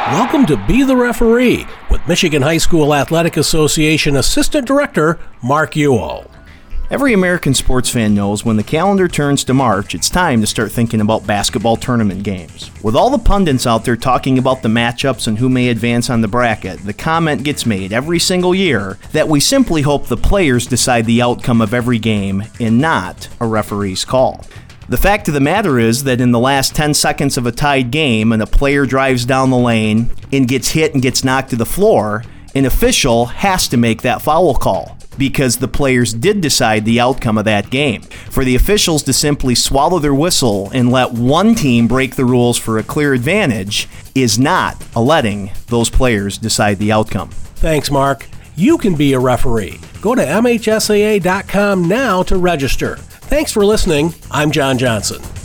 Welcome to Be the Referee with Michigan High School Athletic Association Assistant Director Mark Ewell. Every American sports fan knows when the calendar turns to March, it's time to start thinking about basketball tournament games. With all the pundits out there talking about the matchups and who may advance on the bracket, the comment gets made every single year that we simply hope the players decide the outcome of every game and not a referee's call. The fact of the matter is that in the last 10 seconds of a tied game and a player drives down the lane and gets hit and gets knocked to the floor, an official has to make that foul call because the players did decide the outcome of that game. For the officials to simply swallow their whistle and let one team break the rules for a clear advantage is not letting those players decide the outcome. Thanks, Mark. You can be a referee. Go to MHSAA.com now to register. Thanks for listening. I'm John Johnson.